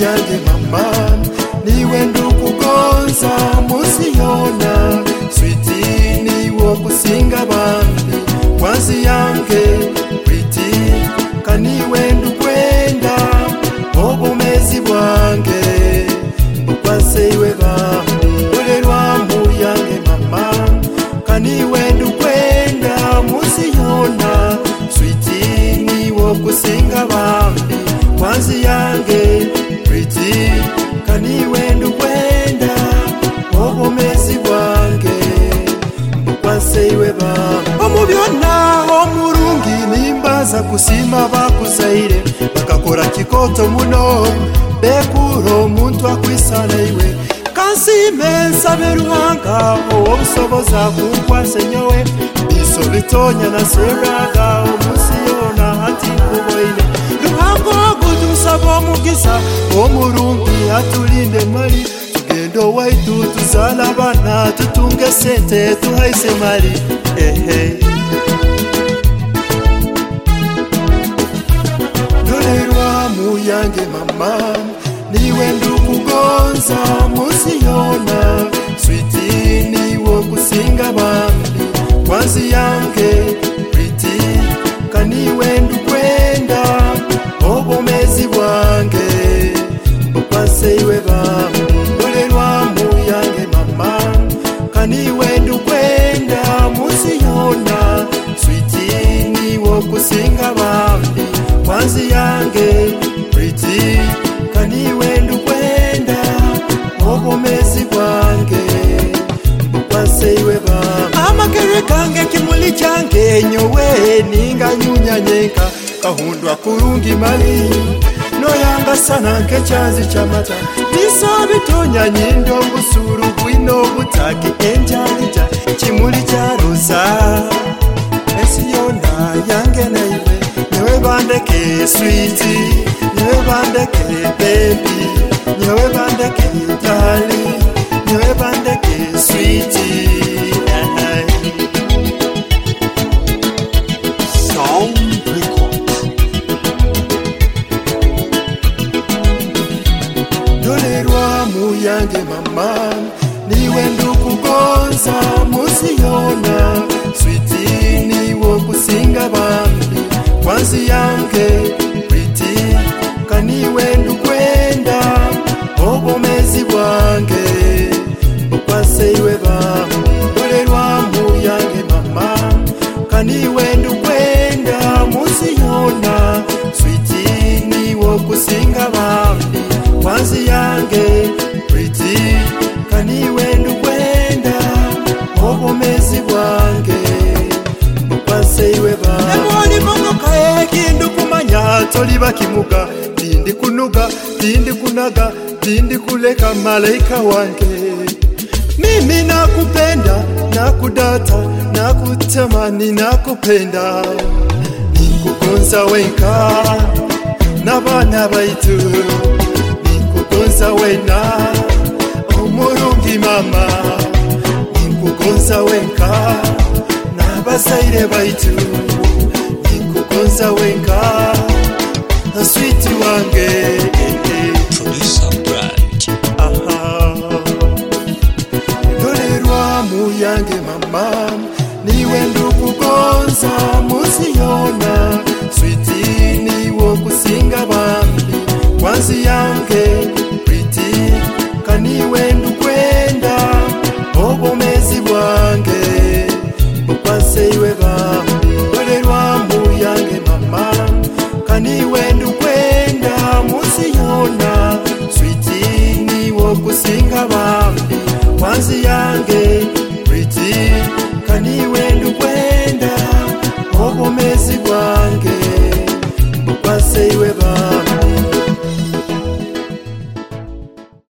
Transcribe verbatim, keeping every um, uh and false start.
yange mama niwe ndukugonza musiyona sweetie niwo kusinga bambi kwanzi yange pretty kaniwe ndukwenda obumezi bwange ukwaseiwe bambi olerwa mu yange mama kaniwe ndukwenda musiyona sweetie niwo kusinga bambi kwanzi yange pretty kaniwe ndukwenda obumezi bwange ukwaseiwe bambi omubyonna omurungi nimbaza kusima bakuzaire bakakora kikoto muno bekuro omuntu akwisana iwe kansime nsabe ruhanga obusoboza kunkwasa nyowe biso bitonya na seraga omusiyona hati kuboine ruhango gudusaba omugisa omurungi atulinde mali tugendo waitu tuzala bana tutunge sente tuhaise mali ehe dolerwa mu yange mama niwe ndukugonza musiyona sweetie niwo kusinga bambi kwanzi yange pretty kaniwe ndukwenda obumezi bwange ukwaseiwe bambi dolerwa mu yange mama kaniwe ndukwenda musiyona sweetie niwo kusinga bambi kwanzi yange pretty kaniwe ndukwenda obumezi bwange ukwaseiwe bambi amakere kange kimuli kyange nyowe ninga nyunyanyeka kahundwa kurungi mali noyanga sana nk'ekyanzi ky'amata biso bitonya nyindo busuru bwino butaki enjalija kimuli kya roza esi yona yange naiwe nyewe bandeke sweetie nyewe bandeke baby nyewe bandeke darling nyewe bandeke sweetie yange mama niwe ndukugonza musiyona sweetie niwo kusinga bambi kwanzi yange pretty kaniwe ndukwenda obumezi bwange ukwaseiwe bambi dolerwa mu yange mama kaniwe ndukwenda musiyona sweetie niwo kusinga bambi kwanzi yange pretty kaniwe ndukwenda obumezi bwange ukwaseiwe bambi eboni mogoka ekindu kumanya toliba kimuga tindi kunuga tindi kunaga tindi kuleka malaika wange mimi nakupenda nakudata nakutamani nakupenda nikugonza wenka nabana baitu nikugonza wena omurungi mama nikugonza wenka nabazaire baitu nikugonza wenka na sweet wange producer brand aha dolerwa mu yange mama niwe ndukugonza musiyona sweetie niwo kusinga bambi kwanzi yange pretty kaniwe ndukwenda obumezi bwange ukwaseiwe bambi dolerwa mu yange mama kaniwe ndukwenda musiyona sweetie niwo kusinga bambi kwanzi yange